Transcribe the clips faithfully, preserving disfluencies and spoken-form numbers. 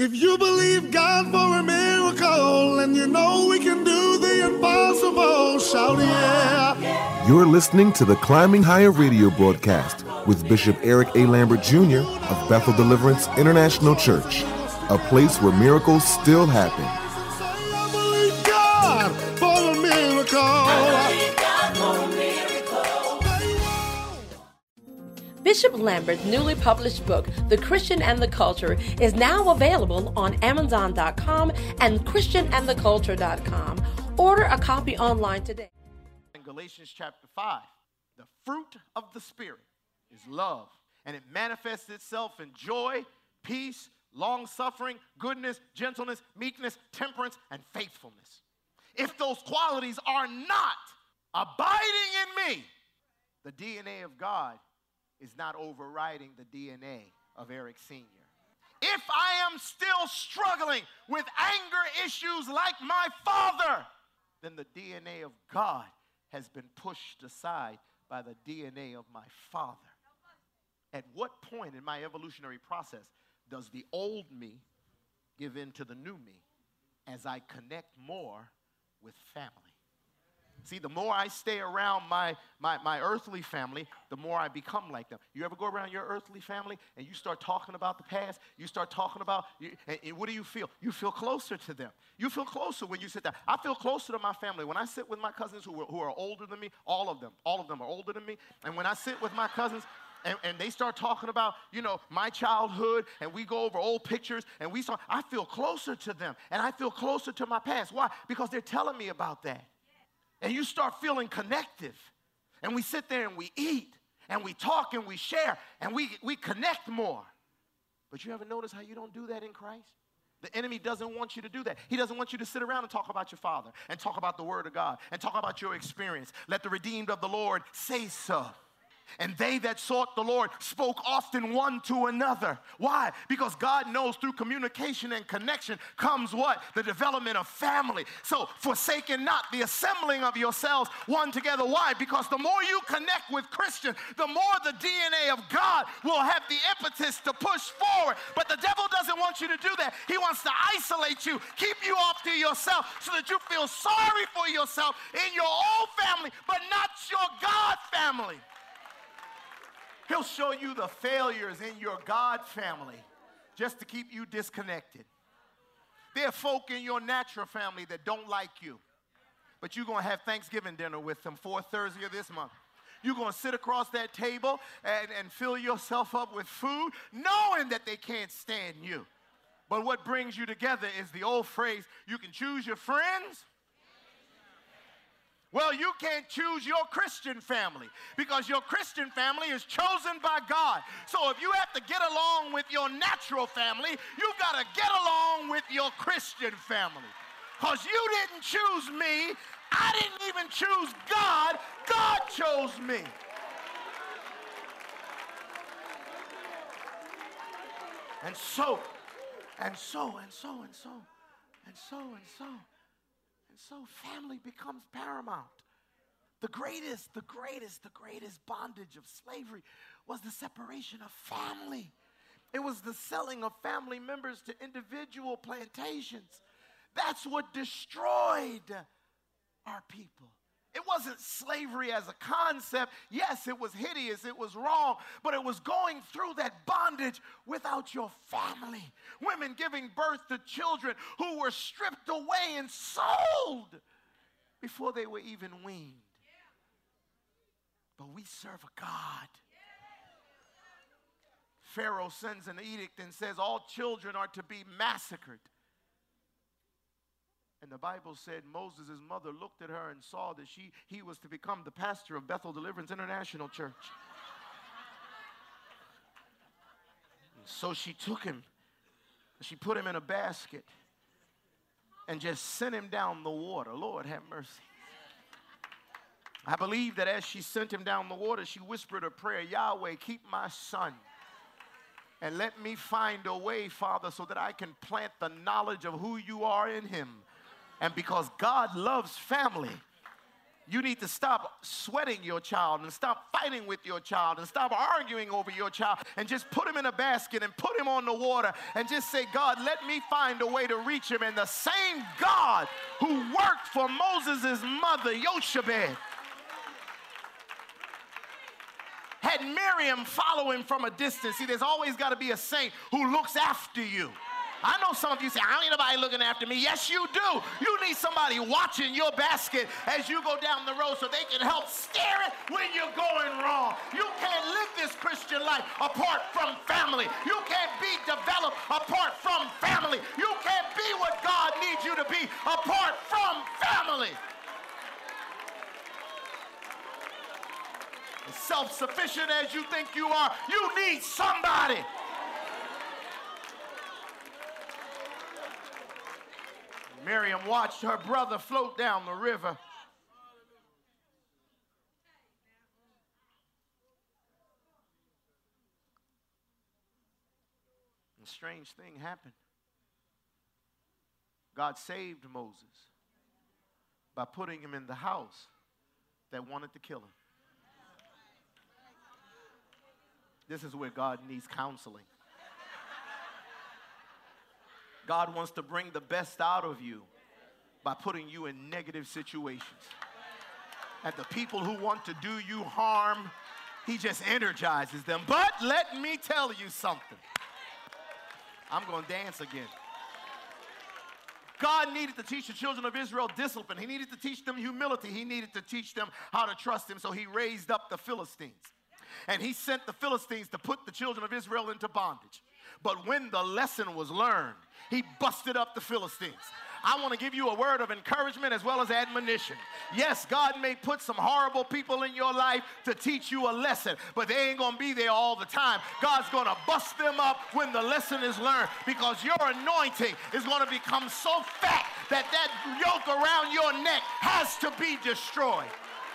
If you believe God for a miracle and you know we can do the impossible, shout yeah. You're listening to the Climbing Higher radio broadcast with Bishop Eric A. Lambert Junior of Bethel Deliverance International Church, a place where miracles still happen. I believe God for a miracle. I believe God for a miracle. Bishop Lambert's newly published book, The Christian and the Culture, is now available on Amazon dot com and Christian and the Culture dot com. Order a copy online today. In Galatians chapter five, the fruit of the Spirit is love, and it manifests itself in joy, peace, long-suffering, goodness, gentleness, meekness, temperance, and faithfulness. If those qualities are not abiding in me, the D N A of God is not overriding the D N A of Eric Senior If I am still struggling with anger issues like my father, then the D N A of God has been pushed aside by the D N A of my father. At what point in my evolutionary process does the old me give in to the new me as I connect more with family? See, the more I stay around my, my, my earthly family, the more I become like them. You ever go around your earthly family and you start talking about the past? You start talking about, you, and, and what do you feel? You feel closer to them. You feel closer when you sit down. I feel closer to my family. When I sit with my cousins who are, who are older than me, all of them, all of them are older than me. And when I sit with my cousins, And, and they start talking about, you know, my childhood, and we go over old pictures, and we start, I feel closer to them, and I feel closer to my past. Why? Because they're telling me about that. And you start feeling connective, and we sit there and we eat, and we talk and we share, and we, we connect more. But you ever notice how you don't do that in Christ? The enemy doesn't want you to do that. He doesn't want you to sit around and talk about your father, and talk about the word of God, and talk about your experience. Let the redeemed of the Lord say so. And they that sought the Lord spoke often one to another. Why? Because God knows through communication and connection comes what? The development of family. So forsaking not the assembling of yourselves one together. Why? Because the more you connect with Christians, the more the D N A of God will have the impetus to push forward. But the devil doesn't want you to do that. He wants to isolate you, keep you off to yourself so that you feel sorry for yourself in your own family, but not your God family. He'll show you the failures in your God family just to keep you disconnected. There are folk in your natural family that don't like you, but you're going to have Thanksgiving dinner with them fourth Thursday of this month. You're going to sit across that table and, and fill yourself up with food, knowing that they can't stand you. But what brings you together is the old phrase, you can choose your friends. Well, you can't choose your Christian family because your Christian family is chosen by God. So if you have to get along with your natural family, you've got to get along with your Christian family. Because you didn't choose me. I didn't even choose God. God chose me. And so, and so, and so, and so, and so, and so. And so family becomes paramount. The greatest, the greatest, the greatest bondage of slavery was the separation of family. It was the selling of family members to individual plantations. That's what destroyed our people. It wasn't slavery as a concept. Yes, it was hideous, it was wrong, but it was going through that bondage without your family. Women giving birth to children who were stripped away and sold before they were even weaned. But we serve a God. Pharaoh sends an edict and says all children are to be massacred. And the Bible said Moses' mother looked at her and saw that she, he was to become the pastor of Bethel Deliverance International Church. And so she took him, and she put him in a basket and just sent him down the water. Lord, have mercy. I believe that as she sent him down the water, she whispered a prayer, Yahweh, keep my son. And let me find a way, Father, so that I can plant the knowledge of who you are in him. And because God loves family, You need to stop sweating your child and stop fighting with your child and stop arguing over your child and just put him in a basket and put him on the water and just say, God, let me find a way to reach him. And the same God who worked for Moses' mother, Jochebed, had Miriam follow him from a distance. See, there's always got to be a saint who looks after you. I know some of you say, I don't need nobody looking after me. Yes, you do. You need somebody watching your basket as you go down the road so they can help steer it when you're going wrong. You can't live this Christian life apart from family. You can't be developed apart from family. You can't be what God needs you to be apart from family. As self-sufficient as you think you are, you need somebody. Miriam watched her brother float down the river. A strange thing happened. God saved Moses by putting him in the house that wanted to kill him. This is where God needs counseling. God wants to bring the best out of you by putting you in negative situations. And the people who want to do you harm, he just energizes them. But let me tell you something. I'm going to dance again. God needed to teach the children of Israel discipline. He needed to teach them humility. He needed to teach them how to trust him. So he raised up the Philistines. And he sent the Philistines to put the children of Israel into bondage. But when the lesson was learned, he busted up the Philistines. I want to give you a word of encouragement as well as admonition. Yes, God may put some horrible people in your life to teach you a lesson, but they ain't going to be there all the time. God's going to bust them up when the lesson is learned, because your anointing is going to become so fat that that yoke around your neck has to be destroyed.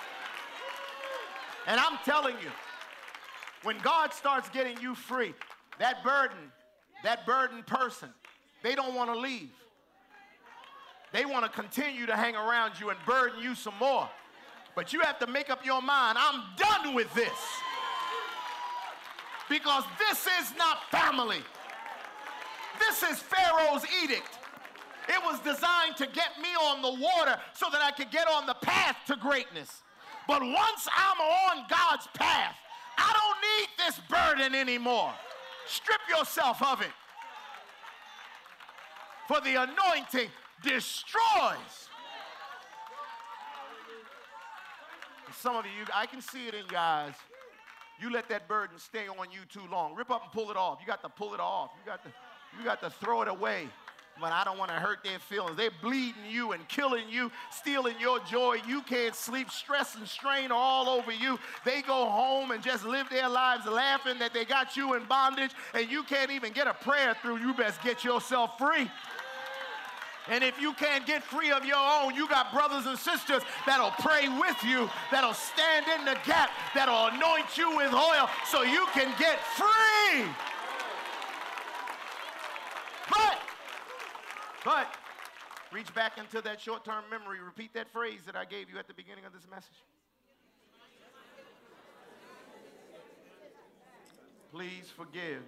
And I'm telling you, when God starts getting you free, that burden, that burdened person, they don't want to leave. They want to continue to hang around you and burden you some more. But you have to make up your mind, I'm done with this. Because this is not family. This is Pharaoh's edict. It was designed to get me on the water so that I could get on the path to greatness. But once I'm on God's path, I don't need this burden anymore. Strip yourself of it. For the anointing destroys. And some of you, I can see it in your eyes. You let that burden stay on you too long. Rip up and pull it off. You got to pull it off. You got to, you got to throw it away. But I don't want to hurt their feelings. They're bleeding you and killing you, stealing your joy. You can't sleep. Stress and strain are all over you. They go home and just live their lives laughing that they got you in bondage, and you can't even get a prayer through. You best get yourself free. And if you can't get free of your own, you got brothers and sisters that'll pray with you, that'll stand in the gap, that'll anoint you with oil so you can get free. But But reach back into that short-term memory. Repeat that phrase that I gave you at the beginning of this message. Please forgive.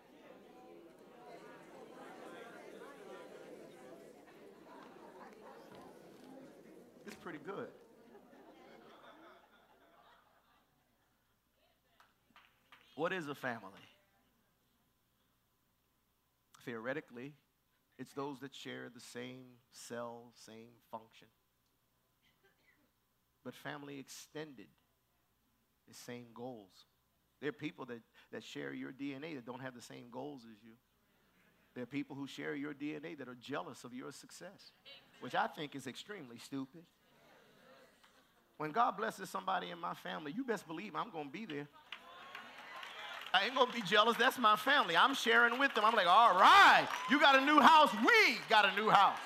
It's pretty good. What is a family? Theoretically, it's those that share the same cell, same function. But family extended is same goals. There are people that, that share your D N A that don't have the same goals as you. There are people who share your D N A that are jealous of your success, which I think is extremely stupid. When God blesses somebody in my family, you best believe I'm going to be there. I ain't going to be jealous. That's my family. I'm sharing with them. I'm like, all right, you got a new house. We got a new house.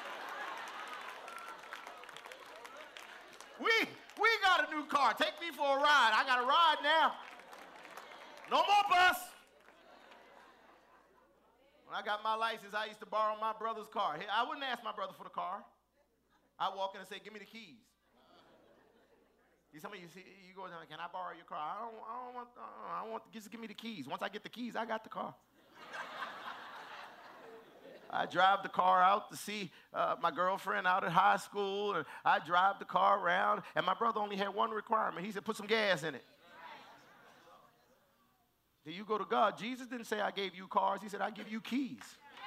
We, we got a new car. Take me for a ride. I got a ride now. No more bus. When I got my license, I used to borrow my brother's car. I wouldn't ask my brother for the car. I'd walk in and say, give me the keys. Some of you see, you go down, can I borrow your car? I don't, I don't want, uh, I want, just give me the keys. Once I get the keys, I got the car. I drive the car out to see uh, my girlfriend out at high school, and I drive the car around, and my brother only had one requirement. He said, put some gas in it. Then you go to God. Jesus didn't say, I gave you cars. He said, I give you keys.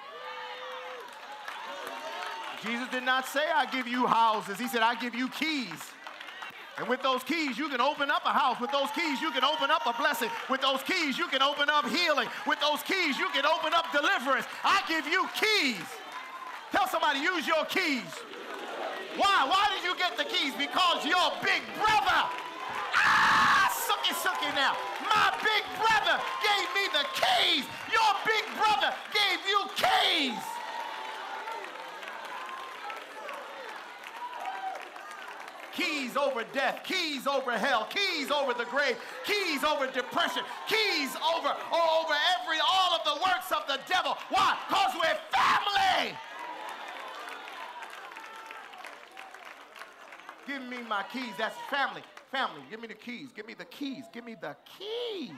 Jesus did not say, I give you houses. He said, I give you keys. And with those keys, you can open up a house. With those keys, you can open up a blessing. With those keys, you can open up healing. With those keys, you can open up deliverance. I give you keys. Tell somebody, use your keys. Why? Why did you get the keys? Because your big brother. Ah, sucky, sucky now. My big brother gave me the keys. Your big brother gave you keys. Keys over death, keys over hell, keys over the grave, keys over depression, keys over, oh, over every, all of the works of the devil. Why? Because we're family. Give me my keys. That's family. Family, give me the keys. Give me the keys. Give me the keys.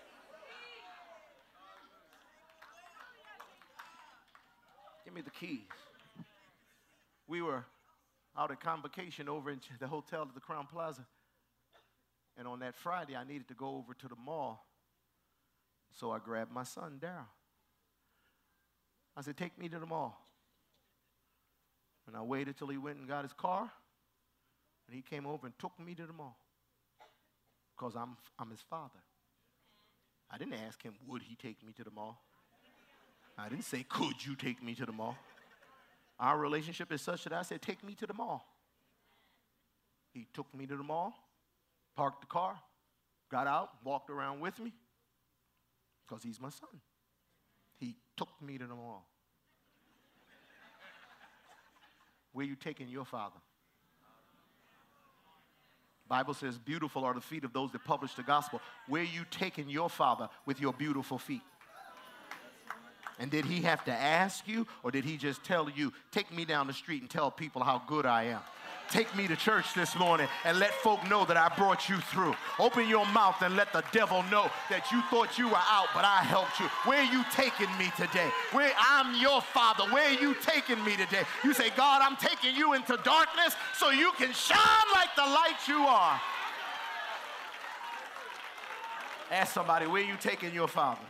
Give me the keys. We were out at convocation over in the hotel at the Crown Plaza. And on that Friday, I needed to go over to the mall. So I grabbed my son, Daryl. I said, take me to the mall. And I waited till he went and got his car. And he came over and took me to the mall. Because I'm, I'm his father. I didn't ask him, would he take me to the mall? I didn't say, could you take me to the mall? Our relationship is such that I said, take me to the mall. He took me to the mall, parked the car, got out, walked around with me, because he's my son. He took me to the mall. Where you taking your father? Bible says, beautiful are the feet of those that publish the gospel. Where you taking your father with your beautiful feet? And did he have to ask you, or did he just tell you, take me down the street and tell people how good I am? Take me to church this morning and let folk know that I brought you through. Open your mouth and let the devil know that you thought you were out, but I helped you. Where are you taking me today? Where I'm your father. Where are you taking me today? You say, God, I'm taking you into darkness so you can shine like the light you are. Ask somebody, where are you taking your father?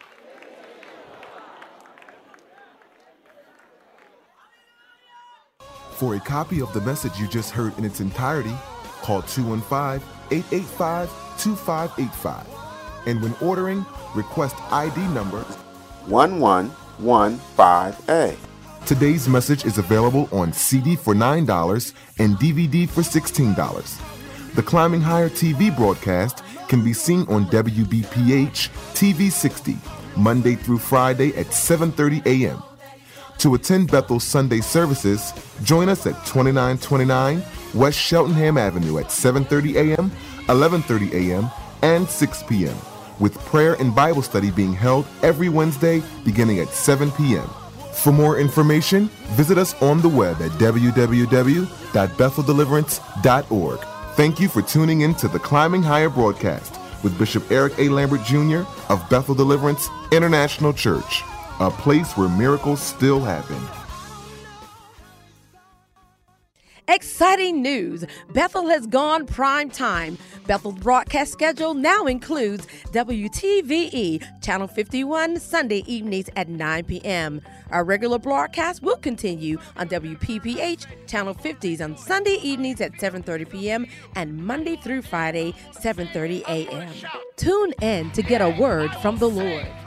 For a copy of the message you just heard in its entirety, call two one five, eight eight five, two five eight five. And when ordering, request I D number one one one five A. Today's message is available on C D for nine dollars and D V D for sixteen dollars. The Climbing Higher T V broadcast can be seen on W B P H T V sixty, Monday through Friday at seven thirty a.m. To attend Bethel's Sunday services, join us at twenty-nine twenty-nine West Cheltenham Avenue at seven thirty a.m., eleven thirty a.m., and six p.m., with prayer and Bible study being held every Wednesday beginning at seven p.m. For more information, visit us on the web at w w w dot bethel deliverance dot org. Thank you for tuning in to the Climbing Higher broadcast with Bishop Eric A. Lambert Junior of Bethel Deliverance International Church. A place where miracles still happen. Exciting news! Bethel has gone prime time. Bethel's broadcast schedule now includes W T V E, Channel fifty-one, Sunday evenings at nine p.m. Our regular broadcast will continue on W P P H, Channel fifties on Sunday evenings at seven thirty p.m. and Monday through Friday, seven thirty a.m. Tune in to get a word from the Lord.